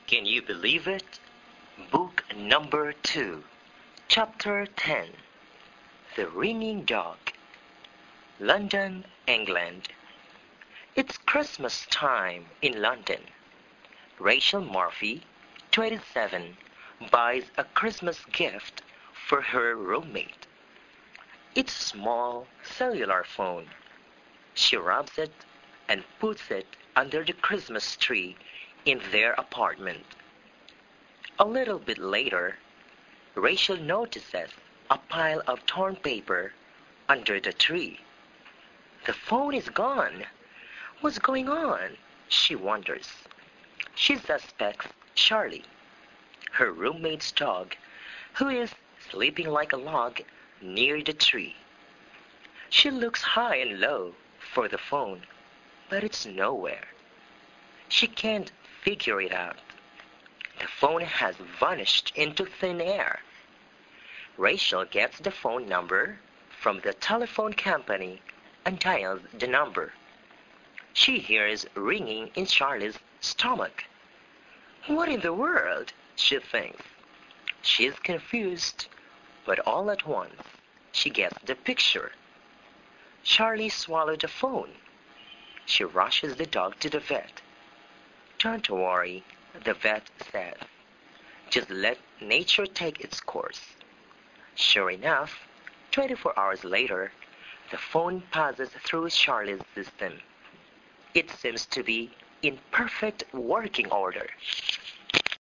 Can you believe it? Book number 2, Chapter 10. The Ringing Dog. London, England. It's Christmas time in London. Rachel Murphy, 27, buys a Christmas gift for her roommate. It's a small cellular phone. She wraps it and puts it under the Christmas tree in their apartment. A little bit later, Rachel notices a pile of torn paper under the tree. The phone is gone. What's going on? She wonders. She suspects Charlie, her roommate's dog, who is sleeping like a log near the tree. She looks high and low for the phone, but it's nowhere. She can't figure it out. The phone has vanished into thin air. Rachel gets the phone number from the telephone company and dials the number. She hears ringing in Charlie's stomach. What in the world? She thinks. She's confused, but all at once she gets the picture. Charlie swallowed the phone. She rushes the dog to the vet. Don't worry, the vet says. Just let nature take its course. Sure enough, 24 hours later, the phone passes through Charlie's system. It seems to be in perfect working order.